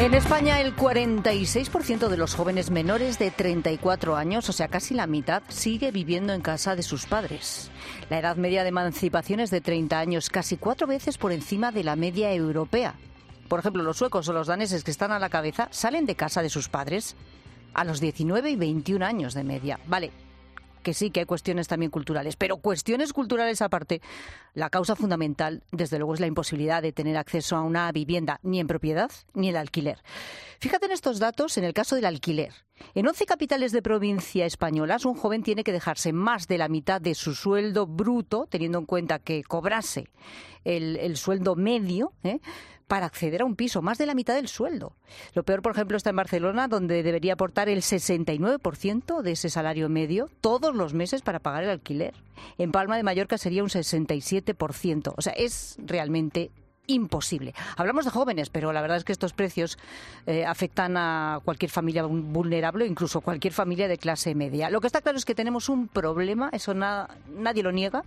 En España, el 46% de los jóvenes menores de 34 años, o sea, casi la mitad, sigue viviendo en casa de sus padres. La edad media de emancipación es de 30 años, casi 4 veces por encima de la media europea. Por ejemplo, los suecos o los daneses, que están a la cabeza, salen de casa de sus padres a los 19 y 21 años de media. Vale, que sí, que hay cuestiones también culturales, pero cuestiones culturales aparte, la causa fundamental, desde luego, es la imposibilidad de tener acceso a una vivienda, ni en propiedad ni en alquiler. Fíjate en estos datos en el caso del alquiler. En 11 capitales de provincia españolas, un joven tiene que dejarse más de la mitad de su sueldo bruto, teniendo en cuenta que cobrase el sueldo medio, para acceder a un piso, más de la mitad del sueldo. Lo peor, por ejemplo, está en Barcelona, donde debería aportar el 69% de ese salario medio todos los meses para pagar el alquiler. En Palma de Mallorca sería un 67%. O sea, es realmente imposible. Hablamos de jóvenes, pero la verdad es que estos precios afectan a cualquier familia vulnerable, incluso cualquier familia de clase media. Lo que está claro es que tenemos un problema, eso nadie lo niega,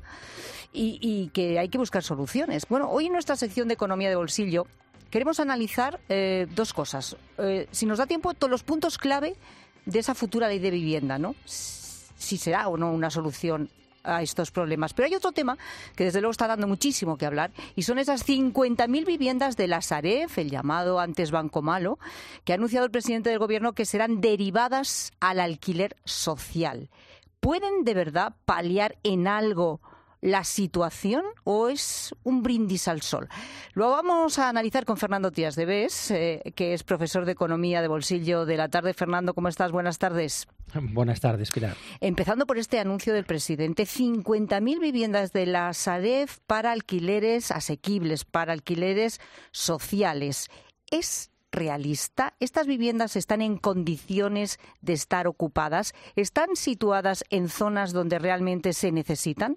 y que hay que buscar soluciones. Bueno, hoy en nuestra sección de Economía de Bolsillo queremos analizar dos cosas. Si nos da tiempo, todos los puntos clave de esa futura ley de vivienda, ¿no? Si será o no una solución a estos problemas. Pero hay otro tema que desde luego está dando muchísimo que hablar, y son esas 50.000 viviendas de la Sareb, el llamado antes Banco Malo, que ha anunciado el presidente del Gobierno que serán derivadas al alquiler social. ¿Pueden de verdad paliar en algo la situación o es un brindis al sol? Lo vamos a analizar con Fernando Tías de Bes, que es profesor de Economía de Bolsillo de La Tarde. Fernando, ¿cómo estás? Buenas tardes. Buenas tardes, Pilar. Empezando por este anuncio del presidente, 50.000 viviendas de la Sareb para alquileres asequibles, para alquileres sociales. ¿Es realista? ¿Estas viviendas están en condiciones de estar ocupadas? ¿Están situadas en zonas donde realmente se necesitan?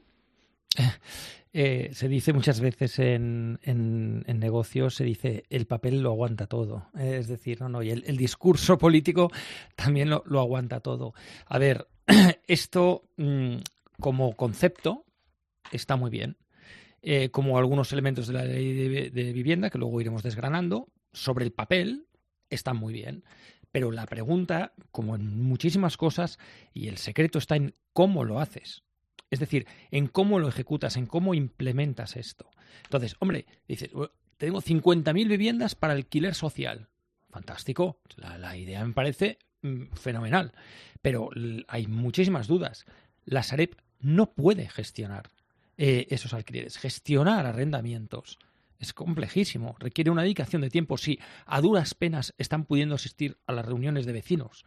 Se dice muchas veces en negocios, se dice el papel lo aguanta todo. Es decir, y el discurso político también lo aguanta todo. A ver, esto como concepto está muy bien. Como algunos elementos de la ley de vivienda, que luego iremos desgranando, sobre el papel están muy bien. Pero la pregunta, como en muchísimas cosas, y el secreto está en cómo lo haces. Es decir, en cómo lo ejecutas, en cómo implementas esto. Entonces, hombre, dices, tengo 50.000 viviendas para alquiler social. Fantástico, la idea me parece fenomenal, pero hay muchísimas dudas. La Sareb no puede gestionar esos alquileres. Gestionar arrendamientos es complejísimo, requiere una dedicación de tiempo. Si a duras penas están pudiendo asistir a las reuniones de vecinos,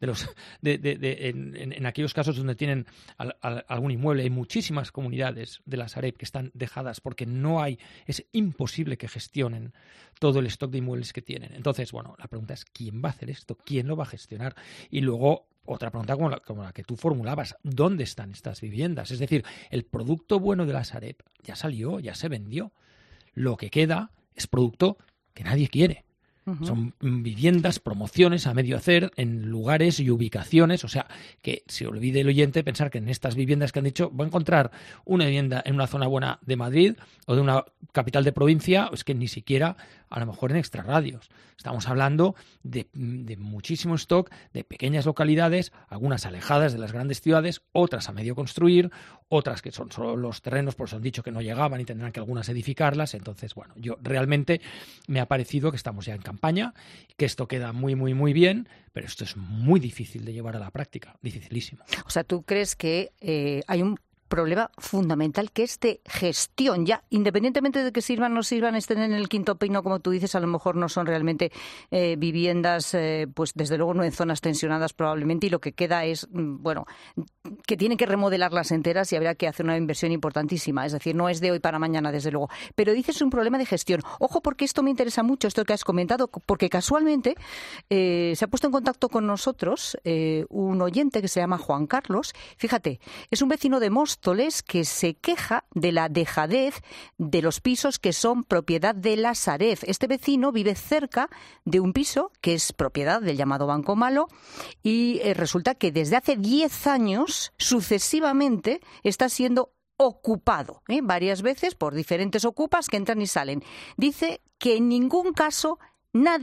en aquellos casos donde tienen algún inmueble, hay muchísimas comunidades de la Sareb que están dejadas porque es imposible que gestionen todo el stock de inmuebles que tienen. Entonces, la pregunta es ¿quién va a hacer esto? ¿Quién lo va a gestionar? Y luego otra pregunta como la que tú formulabas, ¿dónde están estas viviendas? Es decir, el producto bueno de la Sareb ya salió, ya se vendió. Lo que queda es producto que nadie quiere. Son viviendas, promociones a medio hacer en lugares y ubicaciones, o sea, que se olvide el oyente pensar que en estas viviendas que han dicho va a encontrar una vivienda en una zona buena de Madrid o de una capital de provincia, es que ni siquiera a lo mejor en extrarradios. Estamos hablando de muchísimo stock de pequeñas localidades, algunas alejadas de las grandes ciudades, otras a medio construir, otras que son solo los terrenos, por eso han dicho que no llegaban y tendrán que algunas edificarlas. Entonces, yo realmente me ha parecido que estamos ya en campaña, que esto queda muy, muy, muy bien, pero esto es muy difícil de llevar a la práctica, dificilísimo. O sea, ¿tú crees que hay un problema fundamental que es de gestión? Ya, independientemente de que sirvan o no sirvan, estén en el quinto pino, como tú dices, a lo mejor no son realmente viviendas, pues desde luego no en zonas tensionadas probablemente, y lo que queda es, que tienen que remodelarlas enteras y habrá que hacer una inversión importantísima. Es decir, no es de hoy para mañana, desde luego. Pero dices un problema de gestión. Ojo, porque esto me interesa mucho, esto que has comentado, porque casualmente se ha puesto en contacto con nosotros un oyente que se llama Juan Carlos. Fíjate, es un vecino de Móstoles que se queja de la dejadez de los pisos que son propiedad de la Sareb. Este vecino vive cerca de un piso que es propiedad del llamado Banco Malo y resulta que desde hace 10 años sucesivamente está siendo ocupado, varias veces por diferentes ocupas que entran y salen. Dice que en ningún caso nadie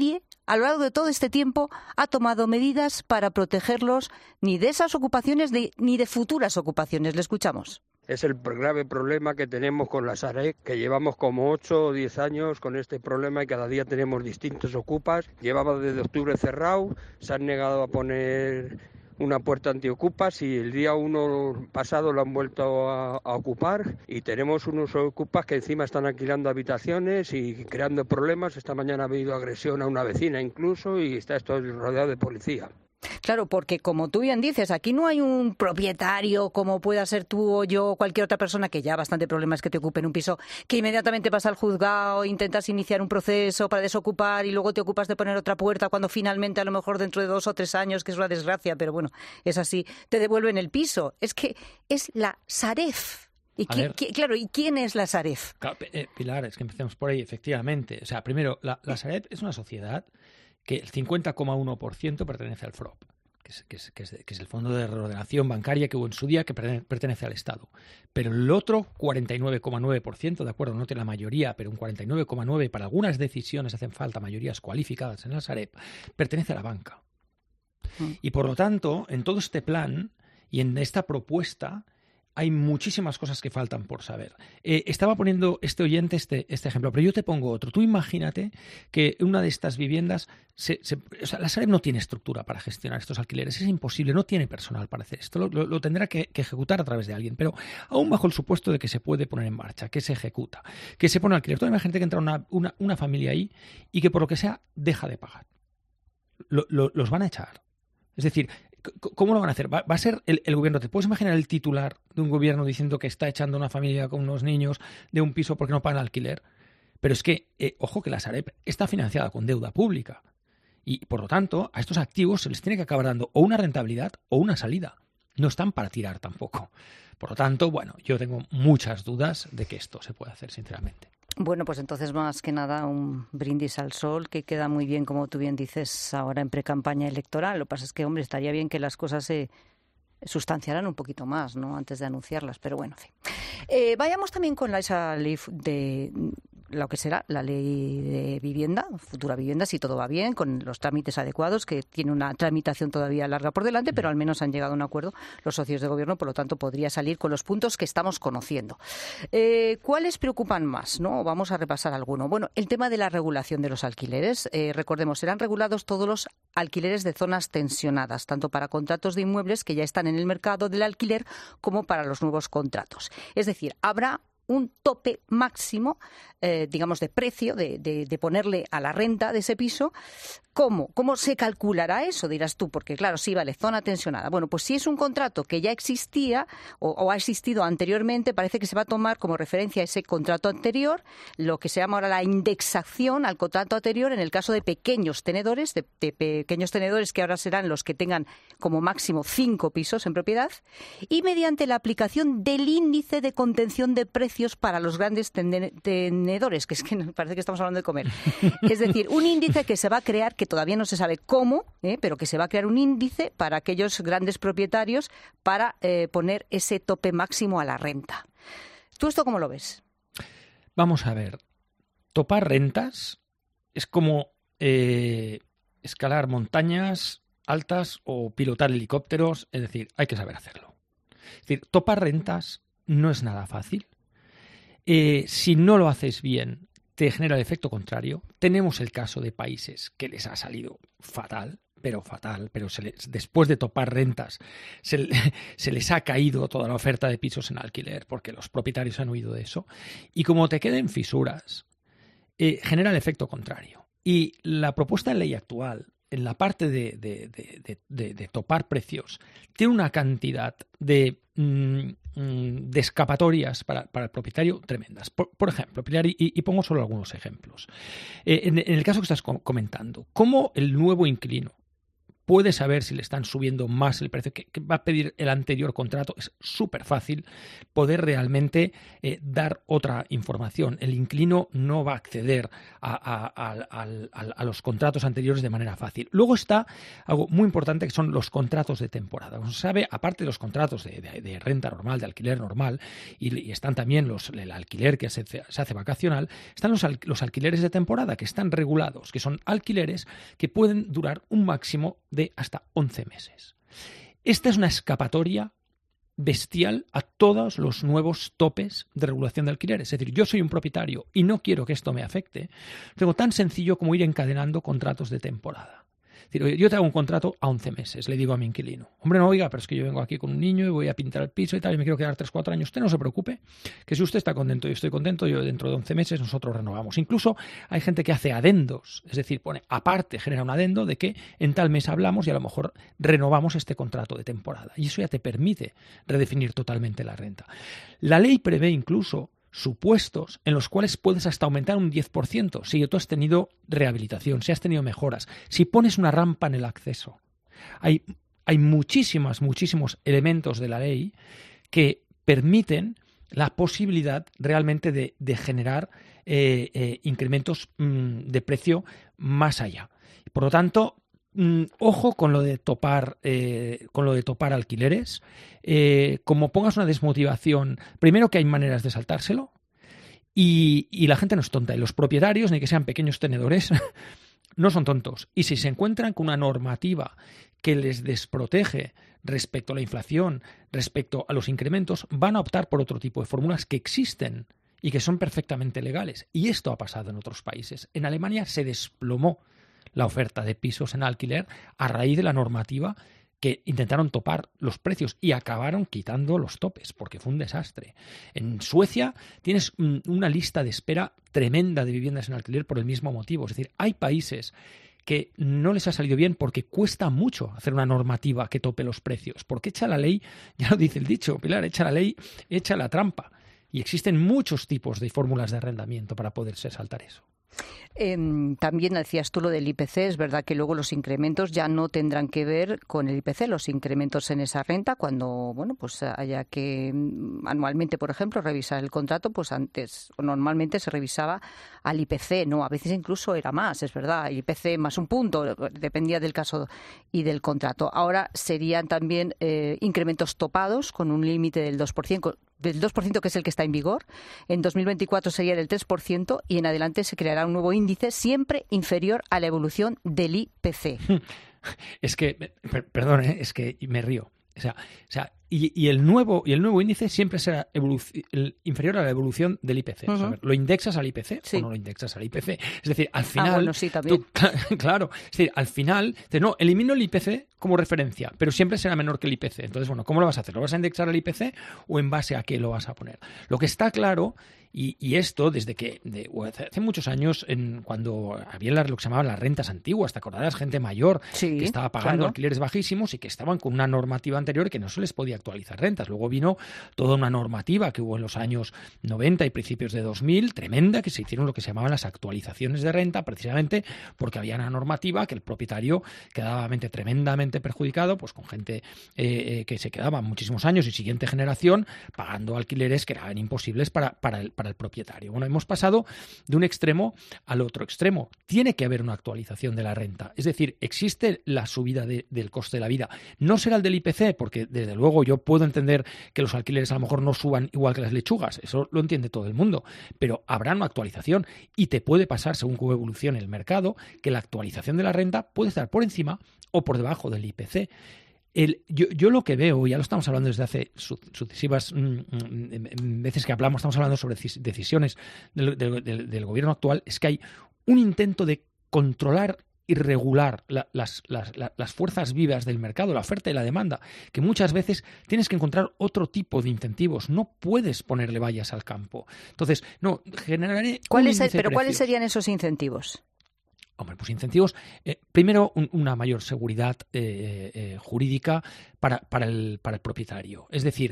a lo largo de todo este tiempo ha tomado medidas para protegerlos ni de esas ocupaciones ni de futuras ocupaciones. Le escuchamos. Es el grave problema que tenemos con la Sareb, que llevamos como 8 o 10 años con este problema y cada día tenemos distintos ocupas. Llevaba desde octubre cerrado, se han negado a poner una puerta antiocupas y el día 1 pasado lo han vuelto a ocupar y tenemos unos ocupas que encima están alquilando habitaciones y creando problemas. Esta mañana ha habido agresión a una vecina incluso y está esto rodeado de policía. Claro, porque como tú bien dices, aquí no hay un propietario como pueda ser tú o yo o cualquier otra persona, que ya bastante problema es que te ocupen un piso, que inmediatamente vas al juzgado, intentas iniciar un proceso para desocupar y luego te ocupas de poner otra puerta cuando finalmente a lo mejor dentro de 2 o 3 años, que es una desgracia, pero bueno, es así, te devuelven el piso. Es que es la Sareb. ¿Y quién es la Sareb? Claro, Pilar, es que empecemos por ahí, efectivamente. O sea, primero, la Sareb es una sociedad que el 50,1% pertenece al FROB, que es el Fondo de Reordenación Bancaria que hubo en su día, que pertenece al Estado. Pero el otro 49,9%, de acuerdo, no tiene la mayoría, pero un 49,9%, para algunas decisiones hacen falta mayorías cualificadas en la Sareb, pertenece a la banca. Y por lo tanto, en todo este plan y en esta propuesta hay muchísimas cosas que faltan por saber. Estaba poniendo este oyente este ejemplo, pero yo te pongo otro. Tú imagínate que una de estas viviendas, o sea, la Sareb no tiene estructura para gestionar estos alquileres, es imposible, no tiene personal para hacer esto, lo tendrá que ejecutar a través de alguien, pero aún bajo el supuesto de que se puede poner en marcha, que se ejecuta, que se pone alquiler. Tú imagínate que entra una familia ahí y que por lo que sea deja de pagar. Los van a echar. Es decir, ¿cómo lo van a hacer? Va a ser el gobierno. ¿Te puedes imaginar el titular de un gobierno diciendo que está echando a una familia con unos niños de un piso porque no pagan alquiler? Pero es que, ojo, que la Sareb está financiada con deuda pública. Y, por lo tanto, a estos activos se les tiene que acabar dando o una rentabilidad o una salida. No están para tirar tampoco. Por lo tanto, bueno, yo tengo muchas dudas de que esto se pueda hacer, sinceramente. Bueno, pues entonces más que nada un brindis al sol que queda muy bien, como tú bien dices, ahora en precampaña electoral. Lo que pasa es que, hombre, estaría bien que las cosas se sustanciaran un poquito más, ¿no?, antes de anunciarlas, pero bueno, en fin. Vayamos también con esa ley de lo que será la ley de vivienda, futura vivienda, si todo va bien, con los trámites adecuados, que tiene una tramitación todavía larga por delante, pero al menos han llegado a un acuerdo los socios de gobierno, por lo tanto podría salir con los puntos que estamos conociendo. ¿Cuáles preocupan más, no? Vamos a repasar alguno. Bueno, el tema de la regulación de los alquileres. Recordemos, serán regulados todos los alquileres de zonas tensionadas, tanto para contratos de inmuebles que ya están en el mercado del alquiler como para los nuevos contratos. Es decir, habrá un tope máximo, digamos, de precio, de ponerle a la renta de ese piso. ¿Cómo se calculará eso? Dirás tú, porque claro, sí, vale, zona tensionada. Bueno, pues si es un contrato que ya existía o ha existido anteriormente, parece que se va a tomar como referencia ese contrato anterior, lo que se llama ahora la indexación al contrato anterior en el caso de pequeños tenedores, de pequeños tenedores que ahora serán los que tengan como máximo 5 pisos en propiedad, y mediante la aplicación del índice de contención de precios para los grandes tenedores, que es que parece que estamos hablando de comer. Es decir, un índice que se va a crear, que todavía no se sabe cómo, pero que se va a crear un índice para aquellos grandes propietarios para poner ese tope máximo a la renta. ¿Tú esto cómo lo ves? Vamos a ver. Topar rentas es como escalar montañas altas o pilotar helicópteros. Es decir, hay que saber hacerlo. Es decir, topar rentas no es nada fácil. Si no lo haces bien, te genera el efecto contrario. Tenemos el caso de países que les ha salido fatal, pero después de topar rentas se les ha caído toda la oferta de pisos en alquiler porque los propietarios han huido de eso. Y como te queden fisuras, genera el efecto contrario. Y la propuesta de ley actual, en la parte de topar precios, tiene una cantidad de escapatorias para el propietario tremendas. Por ejemplo, y pongo solo algunos ejemplos. En el caso que estás comentando, ¿cómo el nuevo inquilino puede saber si le están subiendo más el precio que va a pedir el anterior contrato. Es súper fácil poder realmente dar otra información. El inquilino no va a acceder a los contratos anteriores de manera fácil. Luego está algo muy importante, que son los contratos de temporada. Como se sabe, aparte de los contratos de renta normal, de alquiler normal, y están también el alquiler que se hace vacacional, están los alquileres de temporada, que están regulados, que son alquileres que pueden durar un máximo de hasta 11 meses. Esta es una escapatoria bestial a todos los nuevos topes de regulación de alquileres. Es decir, yo soy un propietario y no quiero que esto me afecte. Tengo tan sencillo como ir encadenando contratos de temporada. Es decir, yo te hago un contrato a 11 meses, le digo a mi inquilino. Hombre, no, oiga, pero es que yo vengo aquí con un niño y voy a pintar el piso y tal, y me quiero quedar 3-4 años. Usted no se preocupe, que si usted está contento y yo estoy contento, yo dentro de 11 meses nosotros renovamos. Incluso hay gente que hace adendos, es decir, pone aparte, genera un adendo de que en tal mes hablamos y a lo mejor renovamos este contrato de temporada. Y eso ya te permite redefinir totalmente la renta. La ley prevé incluso supuestos en los cuales puedes hasta aumentar un 10% si tú has tenido rehabilitación, si has tenido mejoras, si pones una rampa en el acceso. Hay muchísimos elementos de la ley que permiten la posibilidad realmente de generar incrementos de precio más allá. Por lo tanto, ojo con lo de topar alquileres. Como pongas una desmotivación, primero que hay maneras de saltárselo y la gente no es tonta y los propietarios, ni que sean pequeños tenedores, no son tontos. Y si se encuentran con una normativa que les desprotege respecto a la inflación, respecto a los incrementos, van a optar por otro tipo de fórmulas que existen y que son perfectamente legales. Y esto ha pasado en otros países. En Alemania se desplomó la oferta de pisos en alquiler a raíz de la normativa que intentaron topar los precios y acabaron quitando los topes, porque fue un desastre. En Suecia tienes una lista de espera tremenda de viviendas en alquiler por el mismo motivo. Es decir, hay países que no les ha salido bien porque cuesta mucho hacer una normativa que tope los precios, porque echa la ley, ya lo dice el dicho, Pilar, echa la ley, echa la trampa. Y existen muchos tipos de fórmulas de arrendamiento para poderse saltar eso. También decías tú lo del IPC, es verdad que luego los incrementos ya no tendrán que ver con el IPC, los incrementos en esa renta, cuando pues haya que anualmente, por ejemplo, revisar el contrato, pues antes o normalmente se revisaba al IPC, no, a veces incluso era más, es verdad, el IPC más un punto, dependía del caso y del contrato. Ahora serían también incrementos topados con un límite del 2%, que es el que está en vigor. En 2024 sería del 3% y en adelante se creará un nuevo índice siempre inferior a la evolución del IPC. Es que, perdón, es que me río. O sea, y el nuevo índice siempre será inferior a la evolución del IPC. O sea, ¿lo indexas al IPC o no lo indexas al IPC? Es decir, al final... bueno, sí, también. Claro, es decir, al final, no, elimino el IPC como referencia, pero siempre será menor que el IPC. Entonces, bueno, ¿cómo lo vas a hacer? ¿Lo vas a indexar al IPC o en base a qué lo vas a poner? Lo que está claro, y esto desde que hace muchos años, cuando había lo que se llamaban las rentas antiguas, ¿te acordarás? Gente mayor que estaba pagando alquileres bajísimos y que estaban con una normativa anterior que no se les podía actualizar rentas. Luego vino toda una normativa que hubo en los años 90 y principios de 2000, tremenda, que se hicieron lo que se llamaban las actualizaciones de renta, precisamente porque había una normativa que el propietario quedaba tremendamente perjudicado, pues con gente que se quedaba muchísimos años y siguiente generación pagando alquileres que eran imposibles para el propietario. Bueno, hemos pasado de un extremo al otro extremo. Tiene que haber una actualización de la renta. Es decir, existe la subida del coste de la vida. No será el del IPC, porque desde luego yo puedo entender que los alquileres a lo mejor no suban igual que las lechugas. Eso lo entiende todo el mundo. Pero habrá una actualización y te puede pasar, según cómo evolucione el mercado, que la actualización de la renta puede estar por encima o por debajo del IPC. Yo lo que veo, ya lo estamos hablando desde hace sucesivas veces que hablamos, estamos hablando sobre decisiones del gobierno actual, es que hay un intento de controlar y regular las fuerzas vivas del mercado, la oferta y la demanda, que muchas veces tienes que encontrar otro tipo de incentivos. No puedes ponerle vallas al campo. Entonces, no, generaré... ¿Cuáles serían esos incentivos? Hombre, pues incentivos. Primero, una mayor seguridad jurídica para el propietario. Es decir,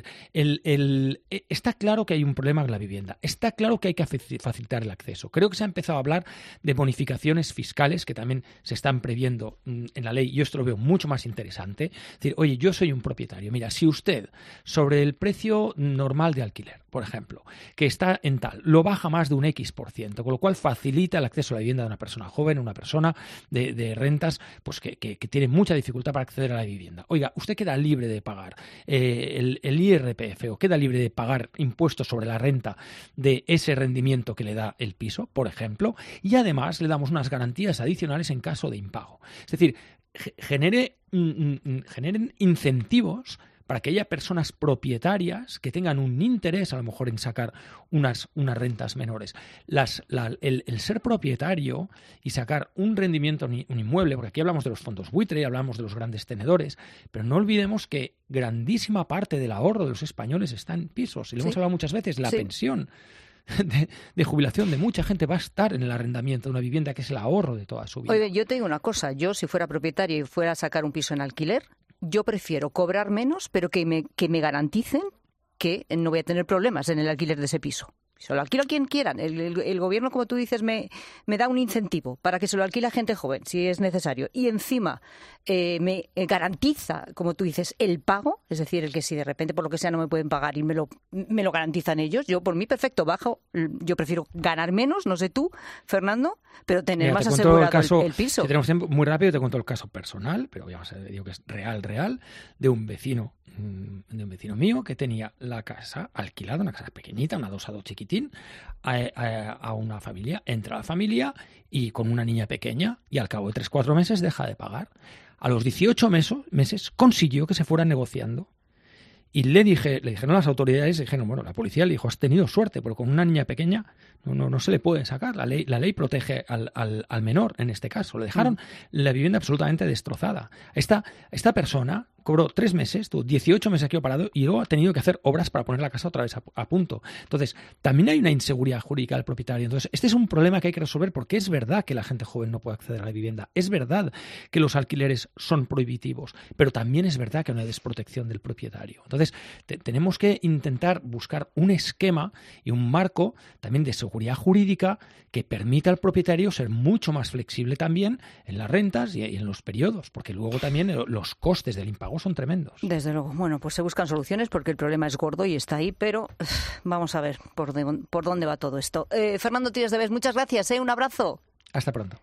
está claro que hay un problema con la vivienda, está claro que hay que facilitar el acceso. Creo que se ha empezado a hablar de bonificaciones fiscales que también se están previendo en la ley. Yo esto lo veo mucho más interesante. Es decir, oye, yo soy un propietario. Mira, si usted sobre el precio normal de alquiler, por ejemplo, que está en tal, lo baja más de un X%, con lo cual facilita el acceso a la vivienda de una persona joven, una persona de rentas pues que tiene mucha dificultad para acceder a la vivienda. Oiga, usted queda libre de pagar el IRPF o queda libre de pagar impuestos sobre la renta de ese rendimiento que le da el piso, por ejemplo, y además le damos unas garantías adicionales en caso de impago. Es decir, generen incentivos para que haya personas propietarias que tengan un interés a lo mejor en sacar unas rentas menores. El ser propietario y sacar un rendimiento, un inmueble, porque aquí hablamos de los fondos buitre, hablamos de los grandes tenedores, pero no olvidemos que grandísima parte del ahorro de los españoles está en pisos. Y lo hemos hablado muchas veces, la pensión de jubilación de mucha gente va a estar en el arrendamiento de una vivienda que es el ahorro de toda su vida. Oye, yo te digo una cosa, yo si fuera propietaria y fuera a sacar un piso en alquiler, yo prefiero cobrar menos, pero que me garanticen que no voy a tener problemas en el alquiler de ese piso. Se lo alquilo a quien quieran. El gobierno, como tú dices, me da un incentivo para que se lo alquile a gente joven, si es necesario. Y encima me garantiza, como tú dices, el pago. Es decir, el que si de repente por lo que sea no me pueden pagar y me lo garantizan ellos. Yo, por mí, perfecto, bajo. Yo prefiero ganar menos, no sé tú, Fernando, pero tener más asegurado el piso. Si tenemos tiempo, muy rápido te cuento el caso personal, pero ya digo que es real, de un vecino mío que tenía la casa alquilada, una casa pequeñita, un adosado chiquitín, a una familia. Entra la familia y con una niña pequeña y al cabo de 3-4 meses deja de pagar. A los 18 meses consiguió que se fuera negociando. Y le dijeron las autoridades, bueno, la policía le dijo, has tenido suerte, pero con una niña pequeña no se le puede sacar. La ley protege al menor en este caso. Le dejaron la vivienda absolutamente destrozada. Esta persona cobró 3 meses, 18 meses aquí parado y luego ha tenido que hacer obras para poner la casa otra vez a punto. Entonces, también hay una inseguridad jurídica del propietario. Entonces, este es un problema que hay que resolver porque es verdad que la gente joven no puede acceder a la vivienda. Es verdad que los alquileres son prohibitivos, pero también es verdad que hay una desprotección del propietario. Entonces, tenemos que intentar buscar un esquema y un marco también de seguridad jurídica que permita al propietario ser mucho más flexible también en las rentas y en los periodos, porque luego también los costes del impago son tremendos. Desde luego. Bueno, pues se buscan soluciones porque el problema es gordo y está ahí, pero vamos a ver por dónde va todo esto. Fernando Tires de Bes, muchas gracias, un abrazo. Hasta pronto.